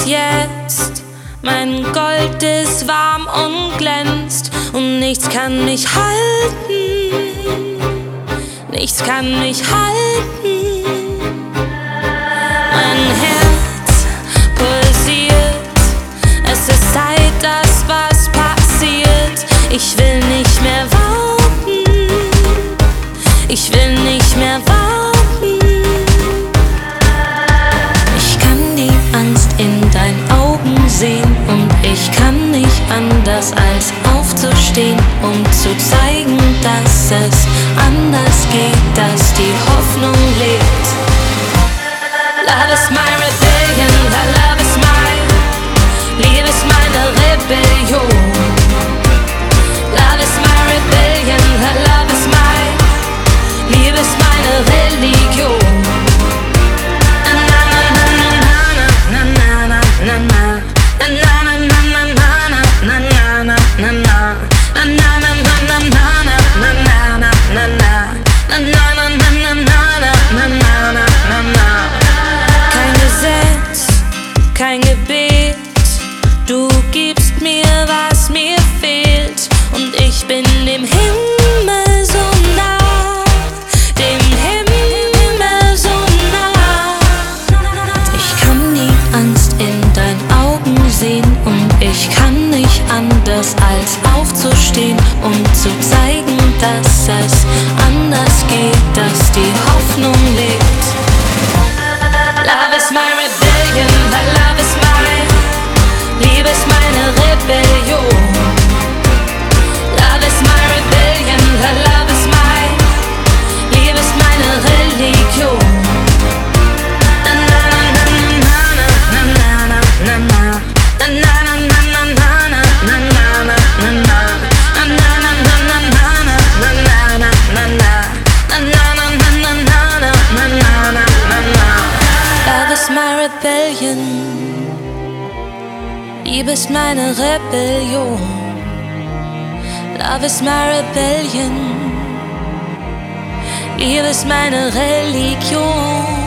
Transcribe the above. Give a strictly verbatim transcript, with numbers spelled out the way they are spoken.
bis jetzt. Mein Gold ist warm und glänzt und nichts kann mich halten, nichts kann mich halten. Mein Herz pulsiert, es ist Zeit, dass was passiert. Ich will nicht mehr warten, ich will nicht mehr warten. Ich kann die Angst in deinen Augen sehen und ich kann nicht anders als aufzustehen, um zu zeigen, dass es anders geht, dass die Hoffnung lebt. Love is my rebellion, love is my, Liebe ist meine Rebellion. Love is my rebellion, love is my, Liebe ist meine Religion. Kein Gesetz, kein Gebet, du gibst mir, was mir fehlt, und ich bin dem Himmel so nah, dem Himmel so nah. Ich kann die Angst in deinen Augen sehen und ich kann nicht anders als aufzustehen, um zu zeigen, dass es anders geht, dass die Hoffnung lebt. Love is my rebellion, love is my, Liebe ist meine Rebellion. Love is my rebellion, love is my, Liebe ist meine Religion. Love is my rebellion, Liebe ist meine Rebellion. Love is my rebellion, Liebe ist meine Religion.